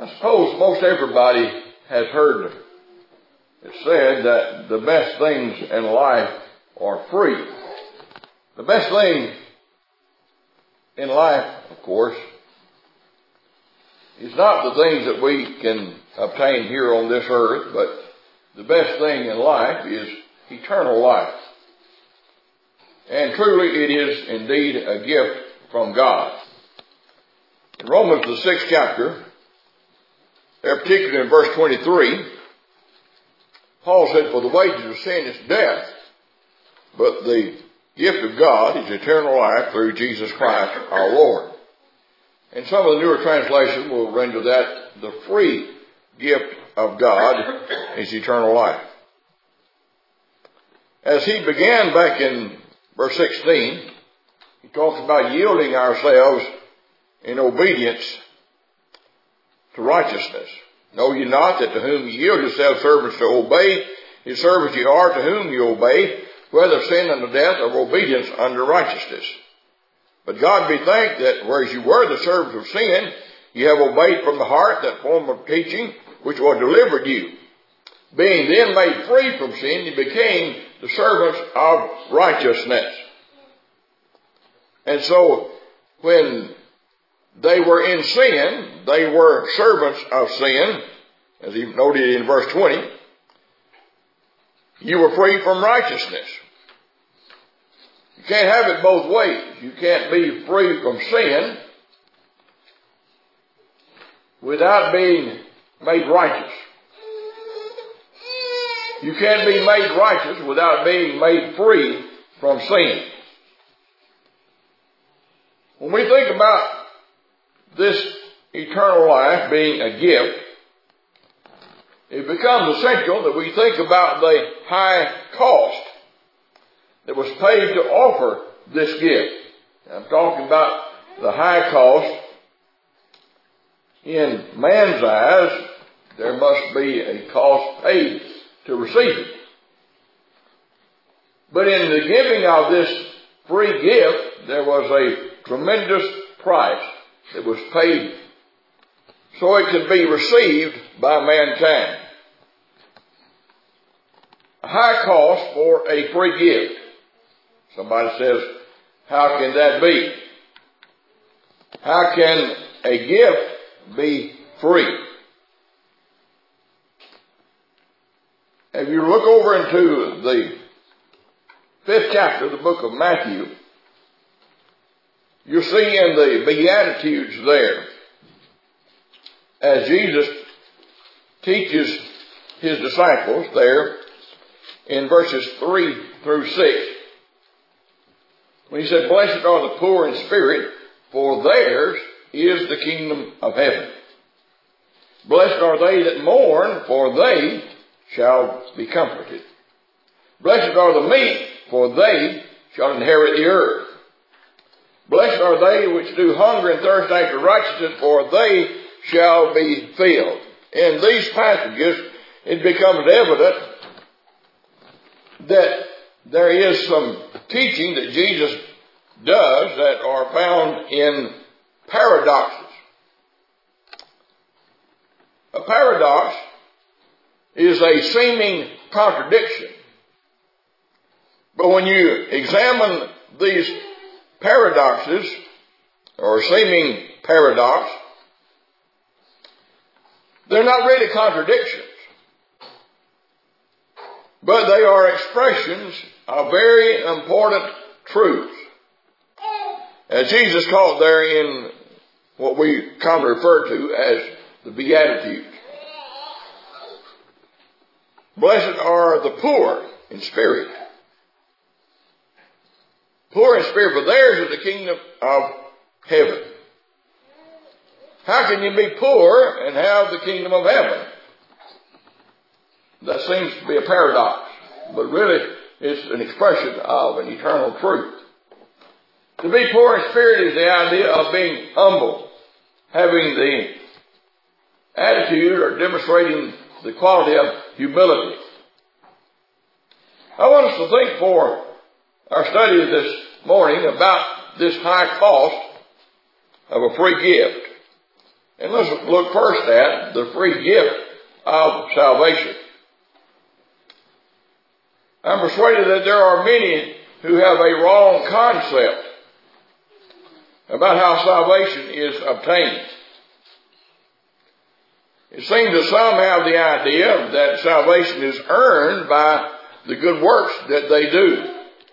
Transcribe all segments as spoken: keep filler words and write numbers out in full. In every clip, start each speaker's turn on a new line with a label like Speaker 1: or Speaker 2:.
Speaker 1: I suppose most everybody has heard it said that the best things in life are free. The best thing in life, of course, is not the things that we can obtain here on this earth, but the best thing in life is eternal life. And truly it is indeed a gift from God. In Romans the sixth chapter, there particularly in verse twenty-three, Paul said, "For the wages of sin is death, but the gift of God is eternal life through Jesus Christ our Lord." And some of the newer translations will render that the free gift of God is eternal life. As he began back in verse sixteen, he talks about yielding ourselves in obedience to righteousness. "Know ye not that to whom ye yield yourselves servants to obey, his servants ye are to whom ye obey, whether of sin unto death or of obedience unto righteousness. But God be thanked that whereas you were the servants of sin, ye have obeyed from the heart that form of teaching which was delivered you. Being then made free from sin, ye became the servants of righteousness." And so, when they were in sin, they were servants of sin, as he noted in verse twenty. You were free from righteousness. You can't have it both ways. You can't be free from sin without being made righteous. You can't be made righteous without being made free from sin. When we think about this eternal life being a gift, it becomes essential that we think about the high cost that was paid to offer this gift. I'm talking about the high cost. In man's eyes, there must be a cost paid to receive it. But in the giving of this free gift, there was a tremendous price that was paid so it could be received by mankind. A high cost for a free gift. Somebody says, how can that be? How can a gift be free? If you look over into the fifth chapter of the book of Matthew, you'll see in the Beatitudes there, as Jesus teaches his disciples there in verses three through six, when he said, "Blessed are the poor in spirit, for theirs is the kingdom of heaven. Blessed are they that mourn, for they shall be comforted. Blessed are the meek, for they shall inherit the earth. Blessed are they which do hunger and thirst after righteousness, for they shall be filled." In these passages, it becomes evident that there is some teaching that Jesus does that are found in paradoxes. A paradox is a seeming contradiction. But when you examine these paradoxes, or seeming paradox, they're not really contradictions, but they are expressions of very important truths. As Jesus taught there in what we commonly refer to as the Beatitudes. Blessed are the poor in spirit. Poor in spirit, for theirs is the kingdom of heaven. How can you be poor and have the kingdom of heaven? That seems to be a paradox, but really it's an expression of an eternal truth. To be poor in spirit is the idea of being humble, having the attitude or demonstrating the quality of humility. I want us to think for our study this morning about this high cost of a free gift. And let's look first at the free gift of salvation. I'm persuaded that there are many who have a wrong concept about how salvation is obtained. It seems that some have the idea that salvation is earned by the good works that they do.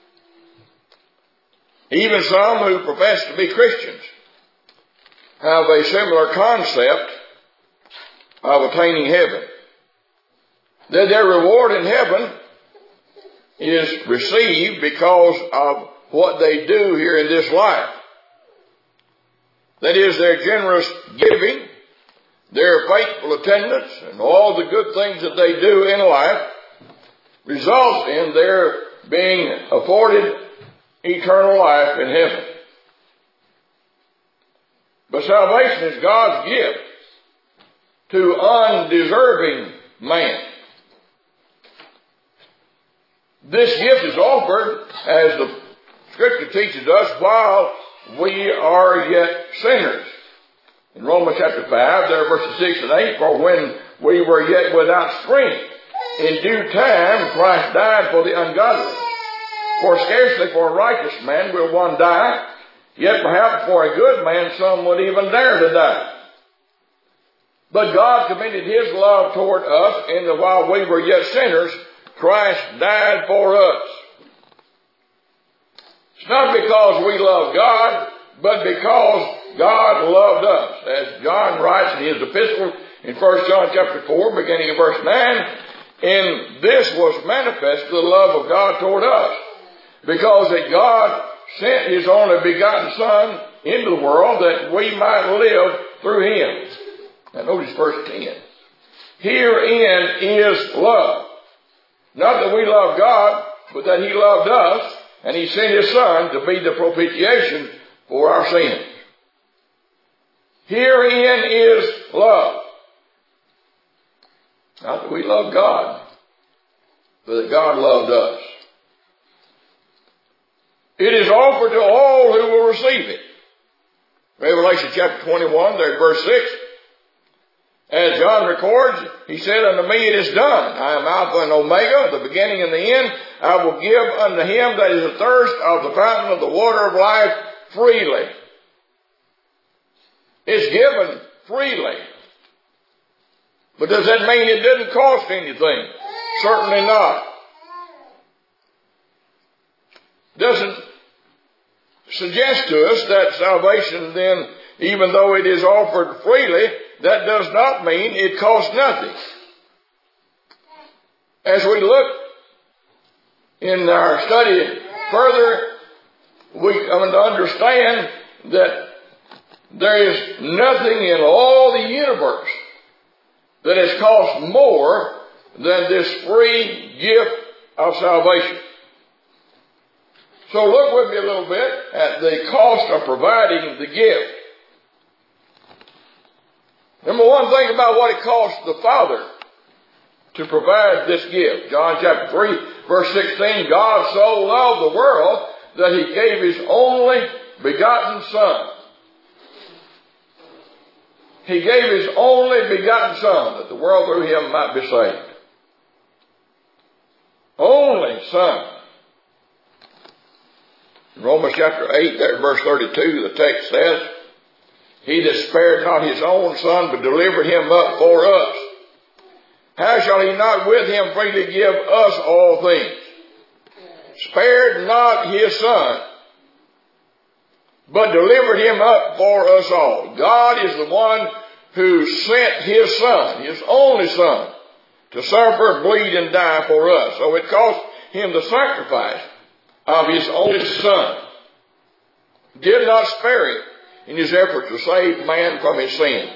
Speaker 1: Even some who profess to be Christians have a similar concept of attaining heaven. That their reward in heaven is received because of what they do here in this life. That is, their generous giving, their faithful attendance, and all the good things that they do in life results in their being afforded eternal life in heaven. But salvation is God's gift to undeserving man. This gift is offered, as the Scripture teaches us, while we are yet sinners. In Romans chapter five, there verses six and eight, for when we were yet without strength, in due time Christ died for the ungodly. For scarcely for a righteous man will one die, yet perhaps for a good man some would even dare to die. But God commended His love toward us, in that while we were yet sinners, Christ died for us. It's not because we love God, but because God loved us. As John writes in his epistle in First John chapter four, beginning in verse nine, in this was manifest the love of God toward us, because that God sent His only begotten Son into the world that we might live through Him. Now notice verse ten. Herein is love. Not that we love God, but that He loved us, and He sent His Son to be the propitiation for our sins. Herein is love. Not that we love God, but that God loved us. It is offered to all who will receive it. Revelation chapter twenty-one, there verse six. As John records, he said, unto me it is done. I am Alpha and Omega, the beginning and the end. I will give unto him that is athirst of the fountain of the water of life freely. It's given freely. But does that mean it didn't cost anything? Certainly not. Doesn't suggest to us that salvation then, even though it is offered freely, that does not mean it costs nothing. As we look in our study further, we come to understand that there is nothing in all the universe that has cost more than this free gift of salvation. So look with me a little bit at the cost of providing the gift. Number one, think about what it cost the Father to provide this gift. John chapter three, verse sixteen, God so loved the world that He gave His only begotten Son. He gave His only begotten Son that the world through Him might be saved. Only Son. In Romans chapter eight, there verse thirty-two, the text says, He that spared not His own Son, but delivered Him up for us, how shall He not with Him freely give us all things? Spared not His Son, but delivered Him up for us all. God is the one who sent His Son, His only Son, to suffer, bleed, and die for us. So it cost Him the sacrifice of His only Son. Did not spare it in His effort to save man from his sin.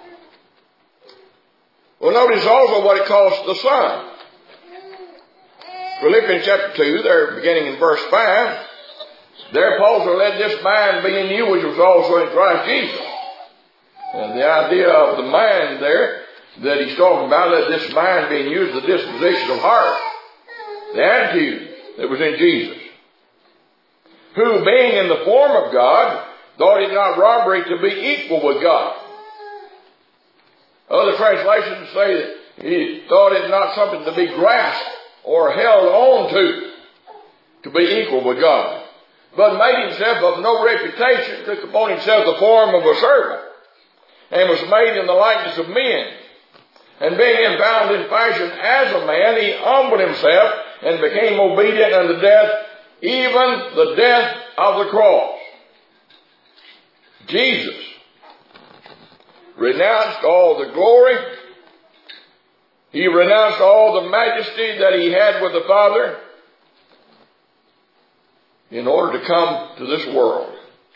Speaker 1: Well, notice also what it cost the Son. Philippians chapter two, there beginning in verse five, there Paul said, let this mind be in you which was also in Christ Jesus. And the idea of the mind there that he's talking about, let this mind be in you, is the disposition of heart, the attitude that was in Jesus. Who, being in the form of God, thought it not robbery to be equal with God, Other translations say that he thought it not something to be grasped or held on to, to be equal with God, but made himself of no reputation, took upon himself the form of a servant, and was made in the likeness of men. And being found in fashion as a man, he humbled himself and became obedient unto death, even the death of the cross. Jesus renounced all the glory. He renounced all the majesty that he had with the Father in order to come to this world.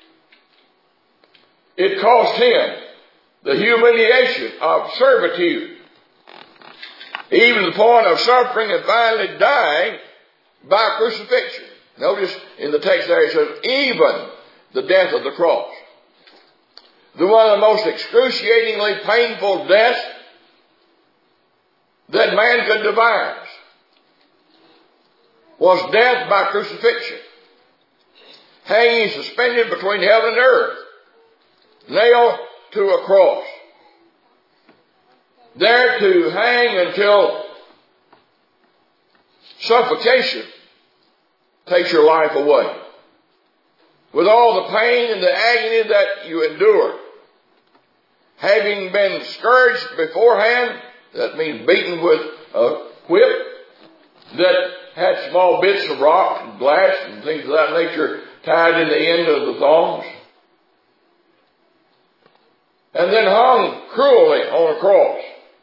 Speaker 1: It cost him the humiliation of servitude, even to the point of suffering and finally dying by crucifixion. Notice in the text there it says, even the death of the cross. The one of the most excruciatingly painful deaths that man could devise was death by crucifixion. Hanging suspended between heaven and earth, nailed to a cross, there to hang until suffocation takes your life away, with all the pain and the agony that you endure. Having been scourged beforehand, that means beaten with a whip that had small bits of rock and glass and things of that nature tied in the end of the thongs, and then hung cruelly on a cross.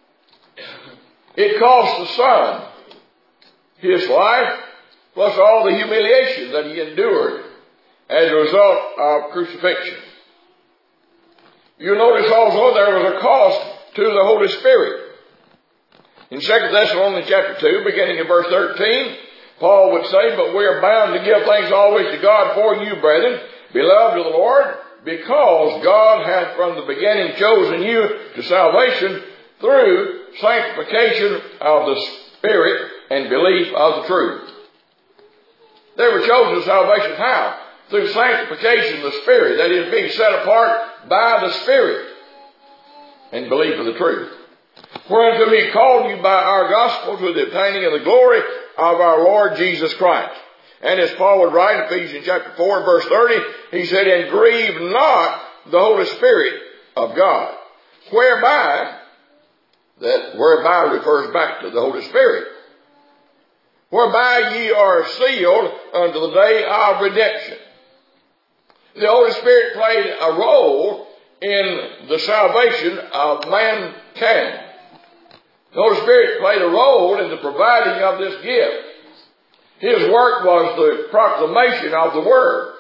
Speaker 1: It cost the Son his life, plus all the humiliation that he endured as a result of crucifixion. You notice also there was a cost to the Holy Spirit. In Second Thessalonians chapter two, beginning in verse thirteen, Paul would say, but we are bound to give thanks always to God for you, brethren, beloved of the Lord, because God hath from the beginning chosen you to salvation through sanctification of the Spirit and belief of the truth. They were chosen to salvation how? Through sanctification of the Spirit, that is, being set apart by the Spirit and belief of the truth. Whereunto he called you by our gospel to the obtaining of the glory of our Lord Jesus Christ. And as Paul would write in Ephesians chapter four and verse thirty, he said, and grieve not the Holy Spirit of God, whereby, that whereby refers back to the Holy Spirit, whereby ye are sealed unto the day of redemption. The Holy Spirit played a role in the salvation of mankind. The Holy Spirit played a role in the providing of this gift. His work was the proclamation of the Word,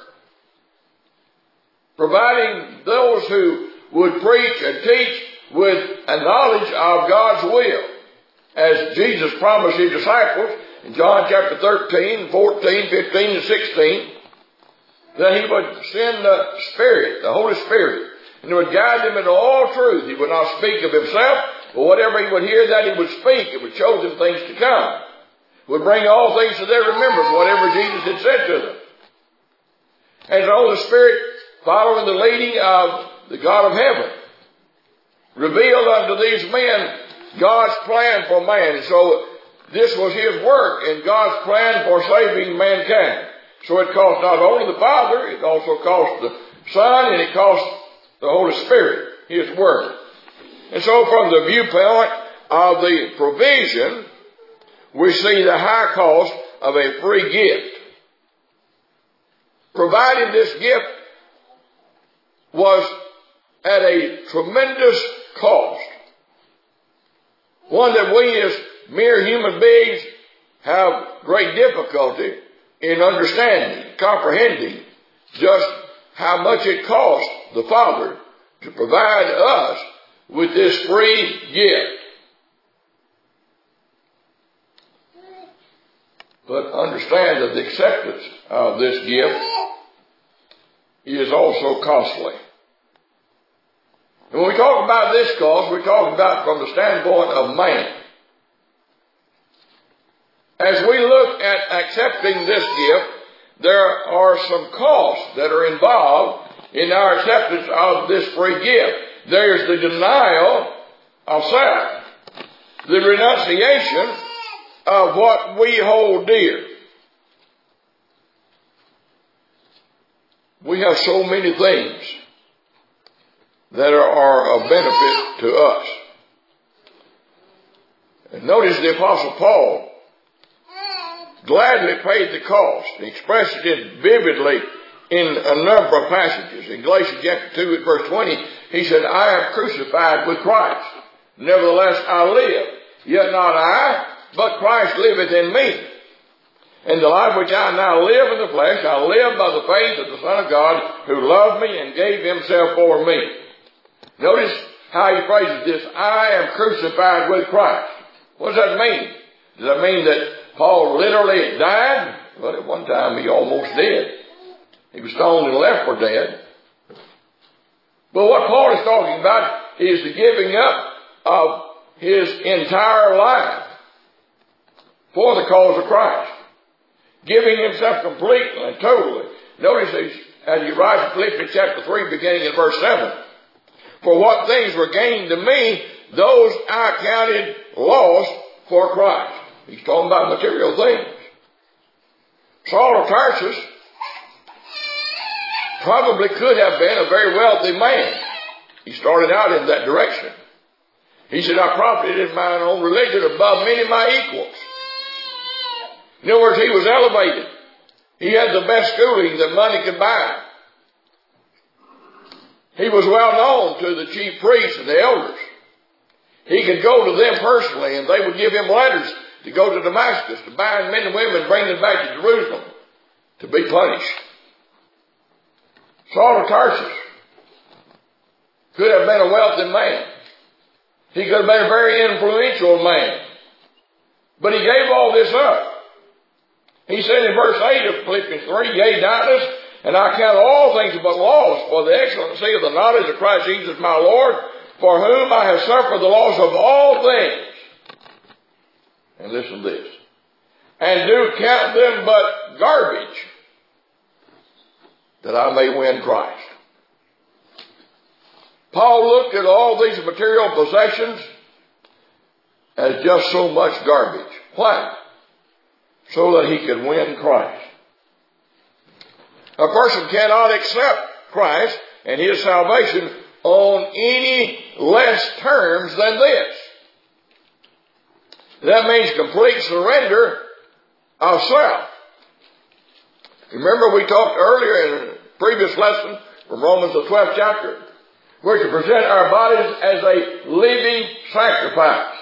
Speaker 1: providing those who would preach and teach with a knowledge of God's will, as Jesus promised his disciples in John chapter thirteen, fourteen, fifteen, and sixteen, that he would send the Spirit, the Holy Spirit, and he would guide them into all truth. He would not speak of himself, but whatever he would hear, that he would speak. It would show them things to come. It would bring all things to their remembrance, whatever Jesus had said to them. And the Holy Spirit, following the leading of the God of heaven, revealed unto these men God's plan for man. And so this was his work in God's plan for saving mankind. So it cost not only the Father, it also cost the Son, and it cost the Holy Spirit, his work. And so from the viewpoint of the provision, we see the high cost of a free gift. Providing this gift was at a tremendous cost, one that we as mere human beings have great difficulty in understanding, comprehending just how much it cost the Father to provide us with this free gift. But understand that the acceptance of this gift is also costly. And when we talk about this cost, we're talking about from the standpoint of man. As we look at accepting this gift, there are some costs that are involved in our acceptance of this free gift. There's the denial of self. The renunciation of what we hold dear. We have so many things that are, are of benefit to us. And notice the Apostle Paul gladly paid the cost. He expressed it vividly in a number of passages. In Galatians chapter two at verse twenty, he said, I am crucified with Christ. Nevertheless I live, yet not I, but Christ liveth in me. And the life which I now live in the flesh, I live by the faith of the Son of God, who loved me and gave himself for me. Notice how he phrases this, I am crucified with Christ. What does that mean? Does that mean that Paul literally died? Well, at one time he almost did. He was stoned and left for dead. But what Paul is talking about is the giving up of his entire life for the cause of Christ. Giving himself completely and totally. Notice as he writes in Philippians chapter three, beginning in verse seven. For what things were gained to me, those I counted loss for Christ. He's talking about material things. Saul of Tarsus probably could have been a very wealthy man. He started out in that direction. He said, I profited in mine own religion above many of my equals. In other words, he was elevated. He had the best schooling that money could buy. He was well known to the chief priests and the elders. He could go to them personally and they would give him letters to go to Damascus to bind men and women and bring them back to Jerusalem to be punished. Saul of Tarsus could have been a wealthy man. He could have been a very influential man. But he gave all this up. He said in verse eight of Philippians three, yea, doubtless, and I count all things but loss for the excellency of the knowledge of Christ Jesus my Lord, for whom I have suffered the loss of all things. And listen to this. And do count them but garbage, that I may win Christ. Paul looked at all these material possessions as just so much garbage. Why? So that he could win Christ. A person cannot accept Christ and his salvation on any less terms than this. That means complete surrender of self. Remember we talked earlier in a previous lesson from Romans the twelfth chapter, we're to present our bodies as a living sacrifice.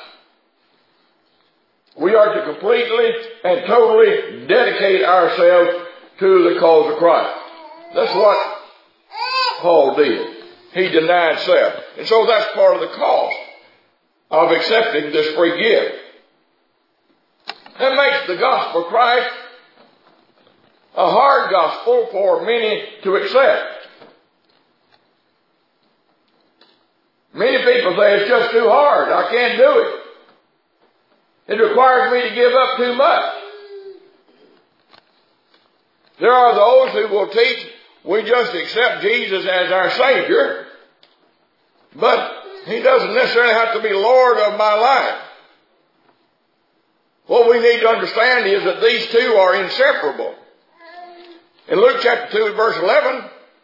Speaker 1: We are to completely and totally dedicate ourselves to the cause of Christ. That's what Paul did. He denied self. And so that's part of the cost of accepting this free gift. That makes the gospel of Christ a hard gospel for many to accept. Many people say it's just too hard. I can't do it. It requires me to give up too much. There are those who will teach we just accept Jesus as our Savior, but He doesn't necessarily have to be Lord of my life. What we need to understand is that these two are inseparable. In Luke chapter two, verse eleven,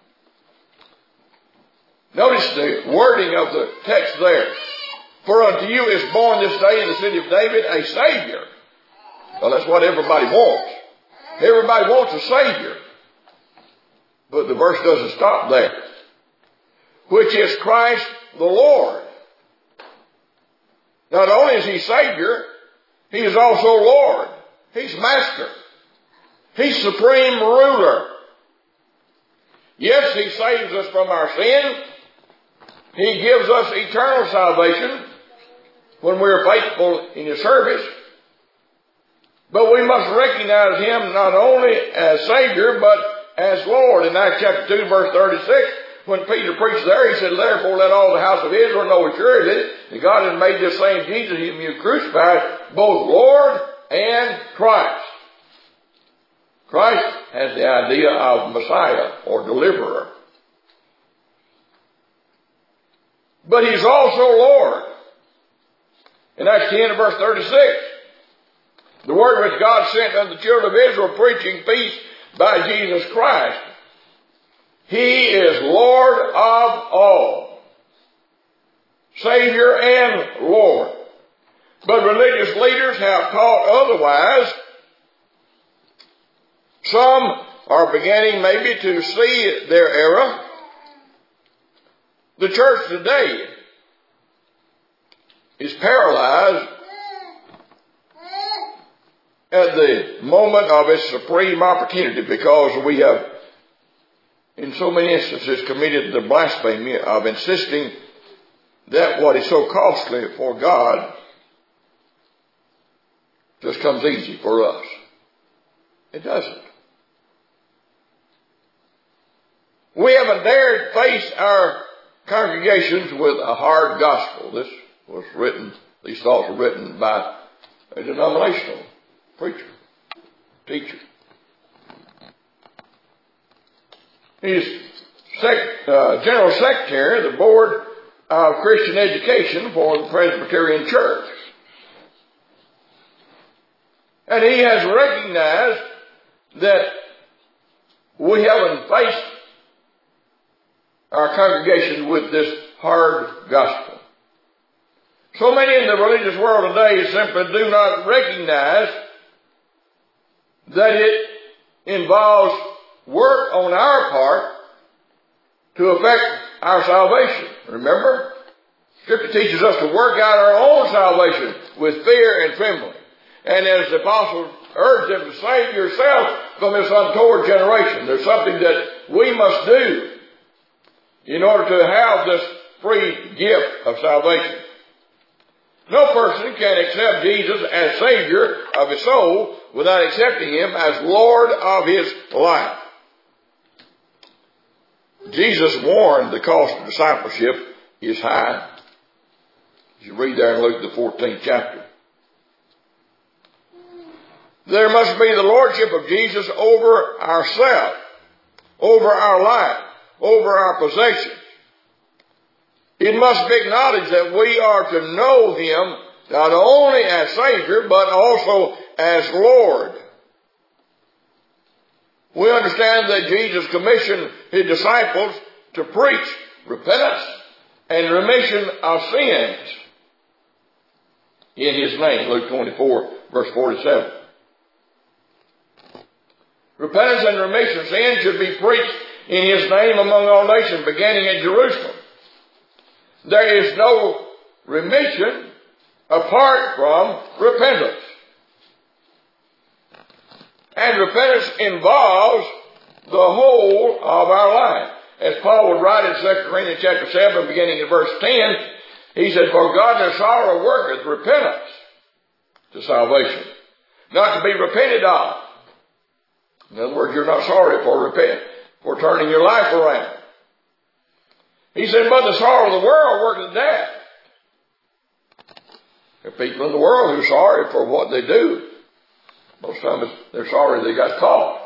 Speaker 1: notice the wording of the text there. For unto you is born this day in the city of David a Savior. Well, that's what everybody wants. Everybody wants a Savior. But the verse doesn't stop there. Which is Christ the Lord. Not only is He Savior, He is also Lord. He's Master. He's Supreme Ruler. Yes, He saves us from our sin. He gives us eternal salvation when we are faithful in His service. But we must recognize Him not only as Savior, but as Lord. In Acts chapter two, verse thirty-six, when Peter preached there, he said, therefore let all the house of Israel know assuredly that God has made this same Jesus whom you crucified both Lord and Christ. Christ has the idea of Messiah or deliverer. But He's also Lord. In Acts ten and verse thirty-six, the word which God sent unto the children of Israel, preaching peace by Jesus Christ. He is Lord of all. Savior and Lord. But religious leaders have taught otherwise. Some are beginning maybe to see their error. The church today is paralyzed at the moment of its supreme opportunity because we have, in so many instances, committed the blasphemy of insisting that what is so costly for God just comes easy for us. It doesn't. We haven't dared face our congregations with a hard gospel. This was written, these thoughts were written by a denominational preacher, teacher. He's sec, uh, General Secretary of the Board of Christian Education for the Presbyterian Church. And he has recognized that we haven't faced our congregation with this hard gospel. So many in the religious world today simply do not recognize that it involves work on our part to affect our salvation. Remember? Scripture teaches us to work out our own salvation with fear and trembling. And as the apostles urged them to save yourself from this untoward generation, there's something that we must do in order to have this free gift of salvation. No person can accept Jesus as Savior of his soul without accepting Him as Lord of his life. Jesus warned the cost of discipleship is high. As you read there in Luke the fourteenth chapter. There must be the lordship of Jesus over ourselves, over our life, over our possessions. It must be acknowledged that we are to know Him not only as Savior, but also as Lord. We understand that Jesus commissioned His disciples to preach repentance and remission of sins in His name, Luke twenty-four, verse forty-seven. Repentance and remission of sins should be preached in His name among all nations, beginning at Jerusalem. There is no remission apart from repentance. And repentance involves the whole of our life. As Paul would write in Second Corinthians chapter seven, beginning at verse ten, he said, "For godly sorrow worketh repentance to salvation, not to be repented of." In other words, you're not sorry for repent, for turning your life around. He said, "But the sorrow of the world worketh death." There are people in the world who are sorry for what they do. Most times they're sorry they got caught.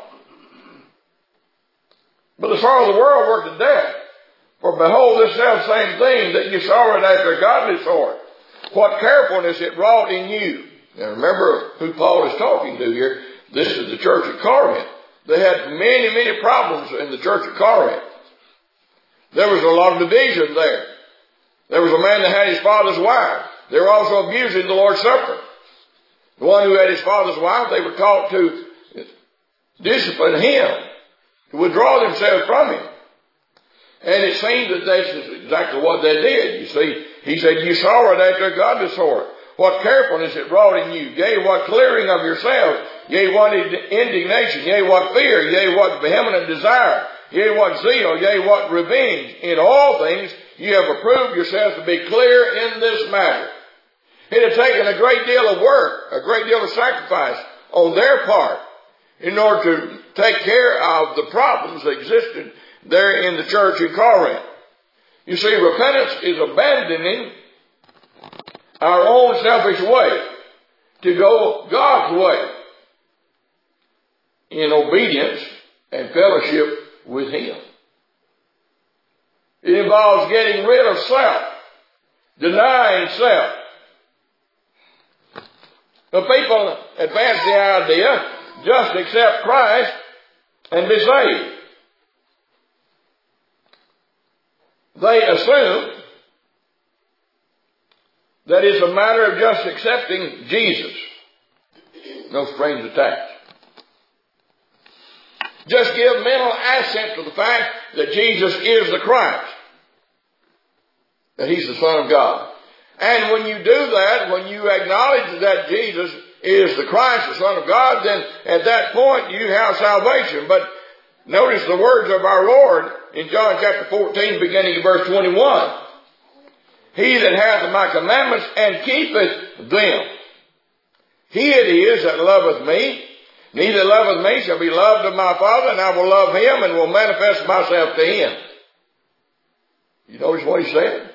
Speaker 1: But the sorrow of the world worketh death. For behold, this self same thing that you sorrowed after a godly sort, what carefulness it wrought in you. Now remember who Paul is talking to here. This is the church at Corinth. They had many, many problems in the church at Corinth. There was a lot of division there. There was a man that had his father's wife. They were also abusing the Lord's Supper. The one who had his father's wife, they were taught to discipline him, to withdraw themselves from him. And it seemed that this is exactly what they did. You see, he said, "You sorrowed after a godly sort. What carefulness it wrought in you. Yea, what clearing of yourselves. Yea, what indignation. Yea, what fear. Yea, what vehement desire. Yea, what zeal. Yea, what revenge. In all things you have approved yourselves to be clear in this matter." It had taken a great deal of work, a great deal of sacrifice on their part in order to take care of the problems that existed there in the church in Corinth. You see, repentance is abandoning our own selfish way to go God's way in obedience and fellowship with Him. It involves getting rid of self, denying self, But people advance the idea, just accept Christ and be saved. They assume that it's a matter of just accepting Jesus. No strings attached. Just give mental assent to the fact that Jesus is the Christ. That He's the Son of God. And when you do that, when you acknowledge that Jesus is the Christ, the Son of God, then at that point you have salvation. But notice the words of our Lord in John chapter fourteen, beginning in verse twenty-one. He that hath my commandments and keepeth them, he it is that loveth me. And he that loveth me shall be loved of my Father, and I will love him and will manifest myself to him. You notice what he said?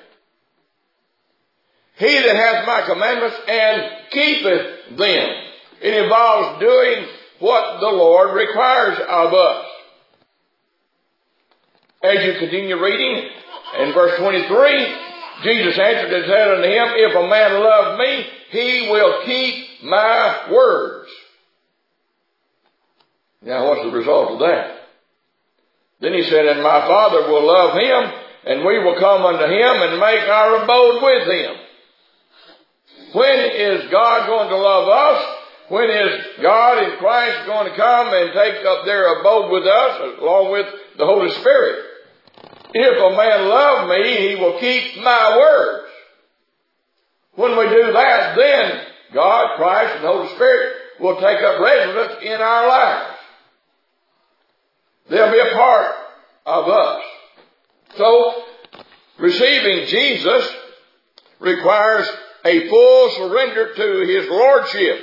Speaker 1: He that hath my commandments and keepeth them. It involves doing what the Lord requires of us. As you continue reading, in verse twenty-three, Jesus answered and said unto him, if a man love me, he will keep my words. Now what's the result of that? Then he said, and my Father will love him, and we will come unto him and make our abode with him. When is God going to love us? When is God in Christ going to come and take up their abode with us, along with the Holy Spirit? If a man love me, he will keep my words. When we do that, then God, Christ, and the Holy Spirit will take up residence in our lives. They'll be a part of us. So, receiving Jesus requires a full surrender to His Lordship.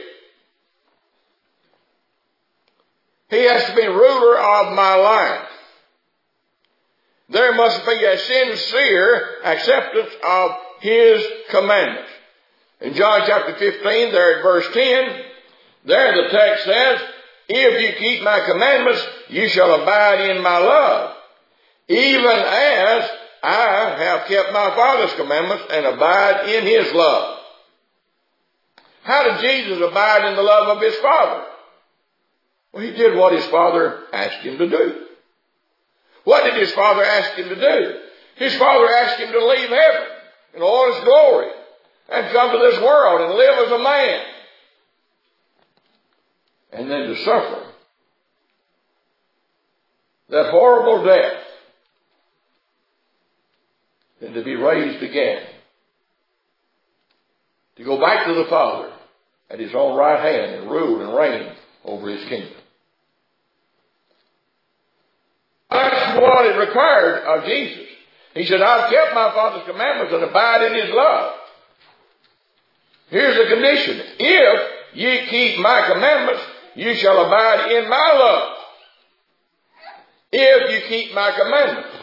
Speaker 1: He has to be ruler of my life. There must be a sincere acceptance of His commandments. In John chapter fifteen, there at verse ten, there the text says, if you keep my commandments, you shall abide in my love, even as I have kept my Father's commandments and abide in His love. How did Jesus abide in the love of His Father? Well, He did what His Father asked Him to do. What did His Father ask Him to do? His Father asked Him to leave heaven in all its glory and come to this world and live as a man. And then to suffer that horrible death, and to be raised again, to go back to the Father at His own right hand and rule and reign over His kingdom. That's what it required of Jesus. He said, I've kept my Father's commandments and abide in His love. Here's the condition. If ye keep my commandments, you shall abide in my love. If you keep my commandments.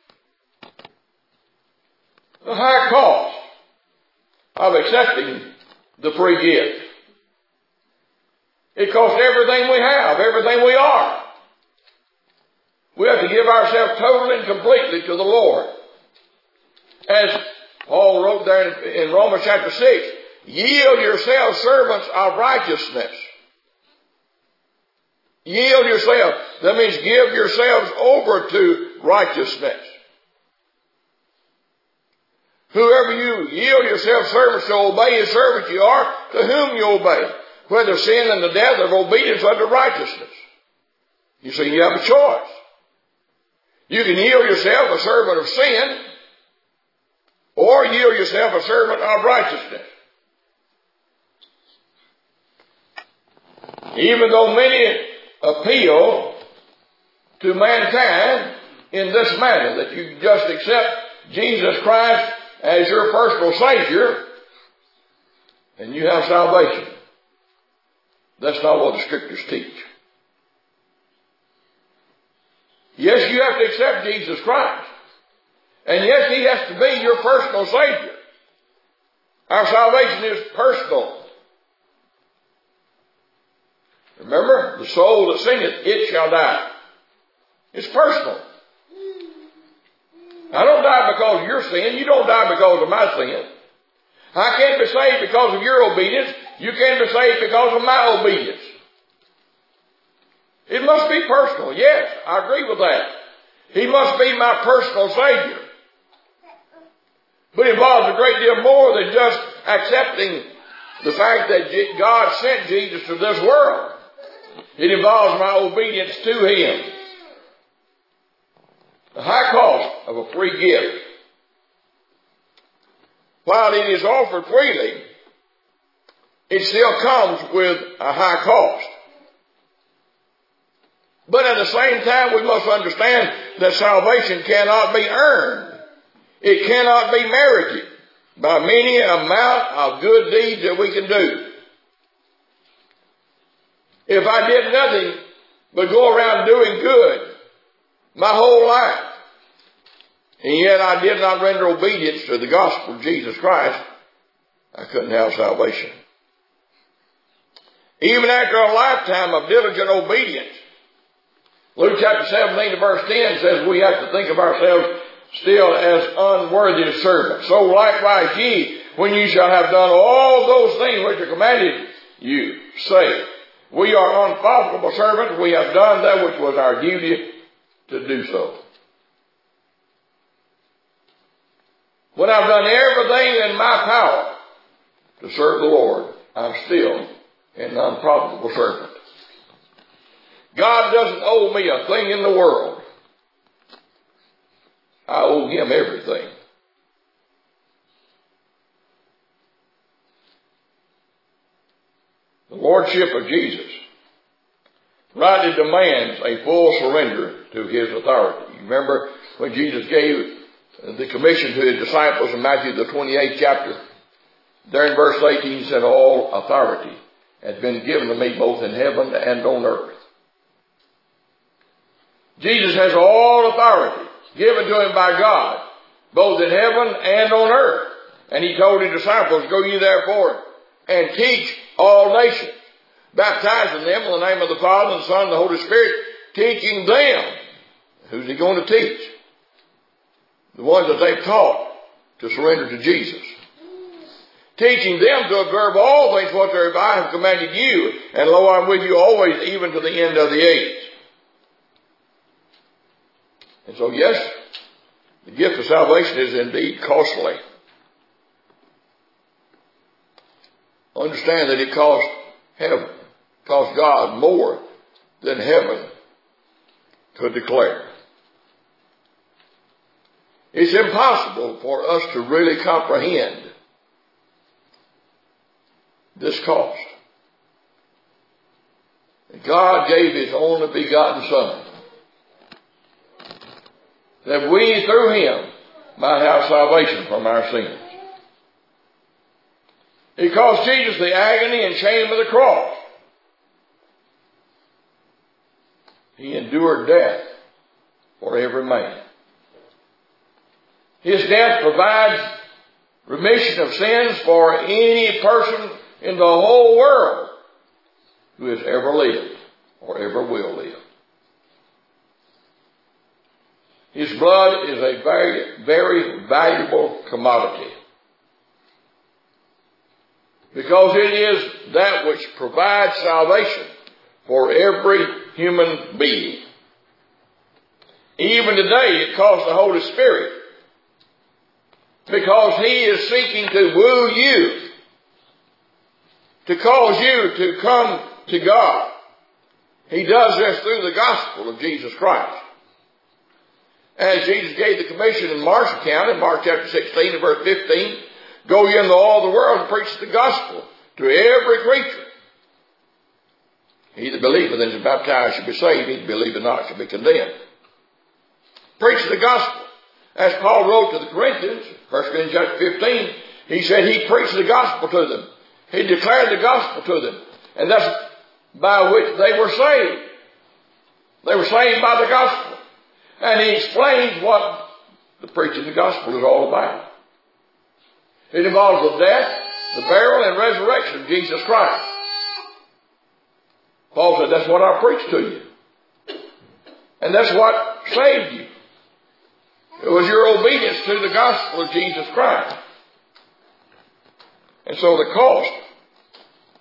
Speaker 1: The high cost of accepting the free gift. It costs everything we have, everything we are. We have to give ourselves totally and completely to the Lord. As Paul wrote there in Romans chapter six, yield yourselves servants of righteousness. Yield yourself. That means give yourselves over to righteousness. Whoever you yield yourself servants to obey, His servants you are, to whom you obey, whether sin and the death of obedience unto righteousness. You see, you have a choice. You can yield yourself a servant of sin, or yield yourself a servant of righteousness. Even though many appeal to mankind in this manner, that you just accept Jesus Christ as your personal Savior, and you have salvation. That's not what the Scriptures teach. Yes, you have to accept Jesus Christ. And yes, He has to be your personal Savior. Our salvation is personal. Remember, the soul that sinneth, it shall die. It's personal. I don't die because of your sin. You don't die because of my sin. I can't be saved because of your obedience. You can't be saved because of my obedience. It must be personal. Yes, I agree with that. He must be my personal Savior. But it involves a great deal more than just accepting the fact that God sent Jesus to this world. It involves my obedience to Him. The high cost of a free gift. While it is offered freely, it still comes with a high cost. But at the same time, we must understand that salvation cannot be earned. It cannot be merited by many amount of good deeds that we can do. If I did nothing but go around doing good my whole life, and yet I did not render obedience to the gospel of Jesus Christ, I couldn't have salvation. Even after a lifetime of diligent obedience, Luke chapter seventeen verse ten says we have to think of ourselves still as unworthy servants. So likewise ye, when ye shall have done all those things which are commanded you, say, we are unprofitable servants, we have done that which was our duty to do so. When I've done everything in my power to serve the Lord, I'm still an unprofitable servant. God doesn't owe me a thing in the world. I owe Him everything. The Lordship of Jesus rightly demands a full surrender to His authority. You remember when Jesus gave the commission to His disciples in Matthew the twenty-eighth chapter, there in verse eighteen He said, all authority has been given to me both in heaven and on earth. Jesus has all authority given to Him by God, both in heaven and on earth. And He told His disciples, go ye therefore and teach all nations, baptizing them in the name of the Father and the Son and the Holy Spirit, teaching them. Who's He going to teach? The ones that they've taught to surrender to Jesus. Teaching them to observe all things whatsoever I have commanded you, and lo, I'm with you always, even to the end of the age. And so, yes, the gift of salvation is indeed costly. Understand that it costs heaven, costs God more than heaven could declare. It's impossible for us to really comprehend this cost. God gave His only begotten Son, that we through Him might have salvation from our sins. It cost Jesus the agony and shame of the cross. He endured death for every man. His death provides remission of sins for any person in the whole world who has ever lived or ever will live. His blood is a very, very valuable commodity, because it is that which provides salvation for every human being. Even today it costs the Holy Spirit, because He is seeking to woo you, to cause you to come to God. He does this through the gospel of Jesus Christ. As Jesus gave the commission in Mark's account, in Mark chapter sixteen and verse fifteen, go ye into all the world and preach the gospel to every creature. He that believeth and is baptized shall be saved. He that believeth not shall be condemned. Preach the gospel. As Paul wrote to the Corinthians, First Corinthians chapter fifteen, he said he preached the gospel to them. He declared the gospel to them. And that's by which they were saved. They were saved by the gospel. And he explains what the preaching of the gospel is all about. It involves the death, the burial, and resurrection of Jesus Christ. Paul said, that's what I preached to you. And that's what saved you. It was your obedience to the gospel of Jesus Christ. And so the cost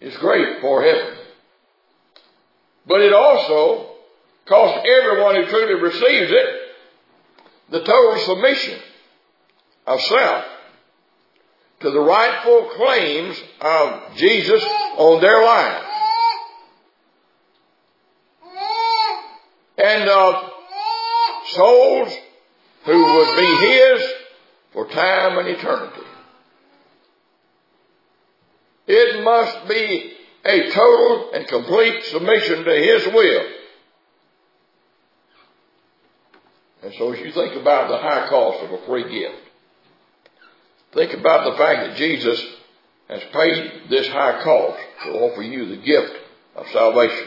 Speaker 1: is great for heaven. But it also costs everyone who truly receives it the total submission of self to the rightful claims of Jesus on their life. And of souls who would be His for time and eternity. It must be a total and complete submission to His will. And so as you think about the high cost of a free gift, think about the fact that Jesus has paid this high cost to offer you the gift of salvation.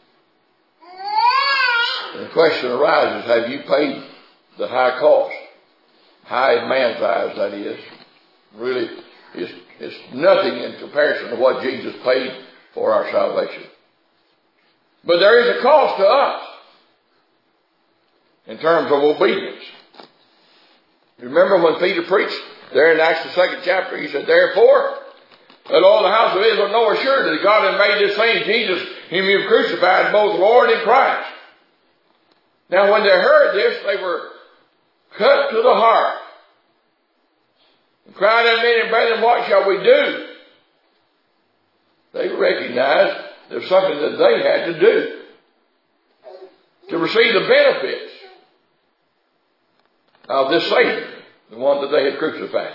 Speaker 1: And the question arises, have you paid the high cost? High in man's eyes, that is. Really, it's, it's nothing in comparison to what Jesus paid for our salvation. But there is a cost to us in terms of obedience. You remember when Peter preached there in Acts the second chapter, he said, therefore, let all the house of Israel know assuredly that God had made this same Jesus, whom you have crucified, both Lord and Christ. Now when they heard this, they were cut to the heart and cried unto me, brethren, what shall we do? They recognized there's something that they had to do to receive the benefits of this Savior, the one that they had crucified.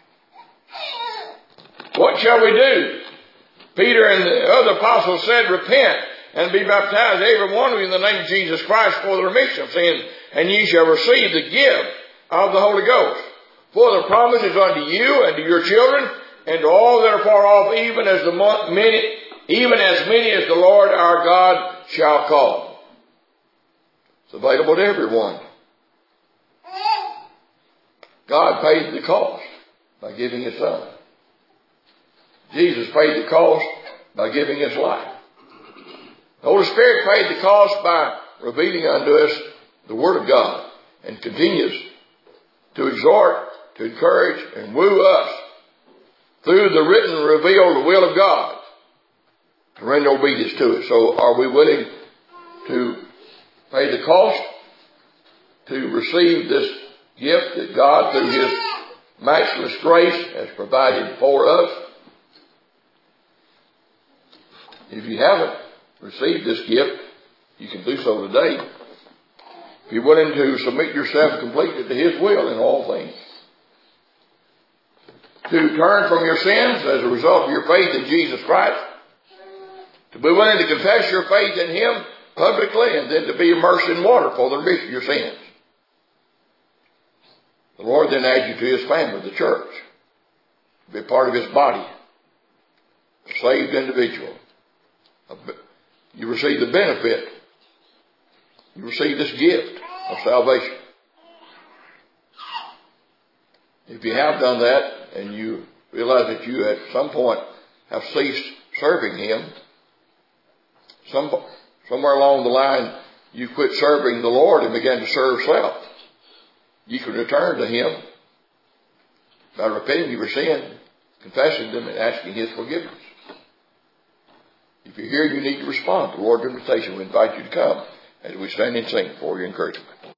Speaker 1: What shall we do? Peter and the other apostles said, repent and be baptized, every one of you, in the name of Jesus Christ for the remission of sins, and ye shall receive the gift of the Holy Ghost. For the promise is unto you and to your children and to all that are far off, even as the many, even as many as the Lord our God shall call. It's available to everyone. God paid the cost by giving His Son. Jesus paid the cost by giving His life. The Holy Spirit paid the cost by revealing unto us the Word of God and continues to exhort, to encourage, and woo us through the written, revealed will of God to render obedience to it. So are we willing to pay the cost to receive this gift that God, through His matchless grace, has provided for us? If you haven't received this gift, you can do so today. If you're willing to submit yourself completely to His will in all things. To turn from your sins as a result of your faith in Jesus Christ. To be willing to confess your faith in Him publicly and then to be immersed in water for the remission of your sins. The Lord then adds you to His family, the church. To be a part of His body. A saved individual. You receive the benefit. You receive this gift of salvation. If you have done that and you realize that you at some point have ceased serving Him, some, somewhere along the line you quit serving the Lord and began to serve self, you can return to Him by repenting of your sin, confessing them, and asking His forgiveness. If you're here, you need to respond to the Lord's invitation. We invite you to come as we stand and sing for your encouragement.